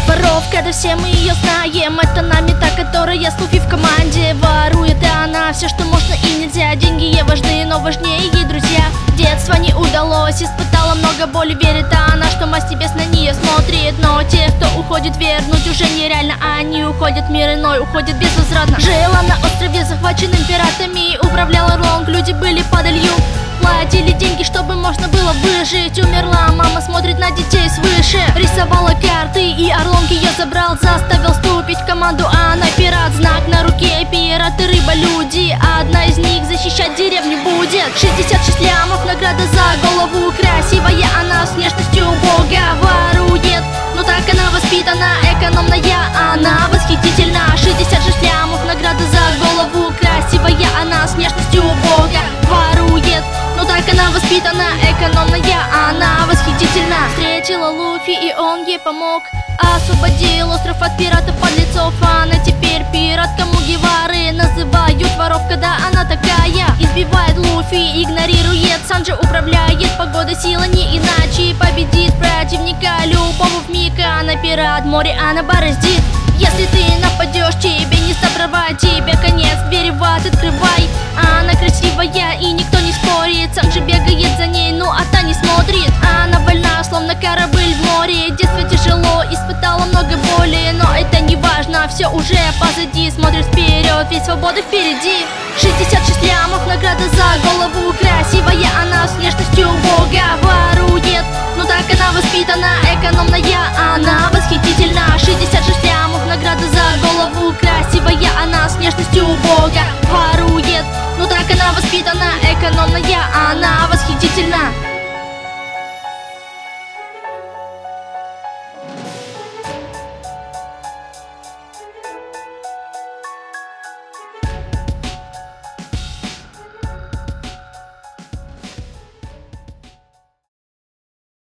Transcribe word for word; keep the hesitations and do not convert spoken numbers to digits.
Воровка, да все мы ее знаем. Это нами та, которая с Луфи в команде. Ворует и она все, что можно и нельзя. Деньги ей важны, но важнее ей друзья. Детство не удалось, испытала много боли. Верит она, что масть небес на нее смотрит. Но те, кто уходит, вернуть уже нереально. Они уходят в мир иной, уходят безвозвратно. Жила на острове, захваченным пиратами. Управляла Ронг, люди были падалью. Платили деньги, чтобы можно было выжить. Умерла мама, смотрит на детей свыше. Рисовала карты, и Орлонг ее забрал. Заставил вступить в команду, а она пират. Знак на руке, пираты, рыба, люди. Одна из них защищать деревню будет. шестьдесят шесть лямов, награда за голову. Красивая она, с внешностью бога. Ворует, но так она воспитана. Экономная, она восхитительна. шестьдесят шесть лямов, награда за голову. Красивая она, с внешностью бога. Ворует, но так она воспитана. Экономная, она восхитительна. Встретила Луфи, и он ей помог. Освободил остров от пиратов, подлецов. Она теперь пиратка Мугивары. Называют воровка, да она такая. Избивает Луфи, игнорирует. Санджи управляет погодой, сила не иначе. Победит противника любого вмиг. Она пират, море она бороздит. Если ты нападешь, тебе не собрать. Тебе конец, двери в ад открывай. Она красивая, и никто не спорит. Санджи бегает за ней, но а та не смотрит. Она вольна, словно корабль в море. Детство тяжело, испытала много боли. Но это не важно, все уже позади. Смотрит вперед, ведь свобода впереди. шестьдесят шесть лямов, награда за голову. Красивая она, с внешностью бога. Ворует, но так она воспитана. Экономная, она восхитительна. шестьдесят шесть лямов, награда за голову. Красивая она, с внешностью бога. Ворует, но так она воспитана. Экономная, она